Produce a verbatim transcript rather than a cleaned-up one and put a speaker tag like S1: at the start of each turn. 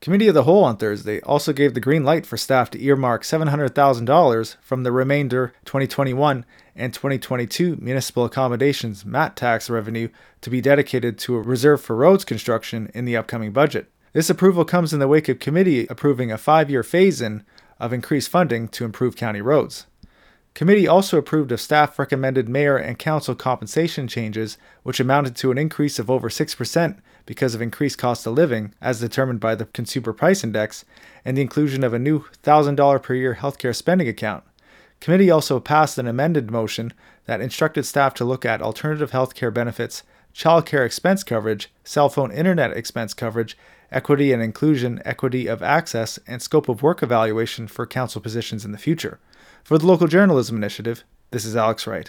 S1: Committee of the Whole on Thursday also gave the green light for staff to earmark seven hundred thousand dollars from the remainder twenty twenty-one and twenty twenty-two municipal accommodations M A T tax revenue to be dedicated to a reserve for roads construction in the upcoming budget. This approval comes in the wake of committee approving a five-year phase-in of increased funding to improve county roads. Committee also approved of staff-recommended mayor and council compensation changes, which amounted to an increase of over six percent because of increased cost of living, as determined by the Consumer Price Index, and the inclusion of a new one thousand dollars per year healthcare spending account. Committee also passed an amended motion that instructed staff to look at alternative healthcare benefits, childcare expense coverage, cell phone internet expense coverage, equity and inclusion, equity of access, and scope of work evaluation for council positions in the future. For the Local Journalism Initiative, this is Alex Wright.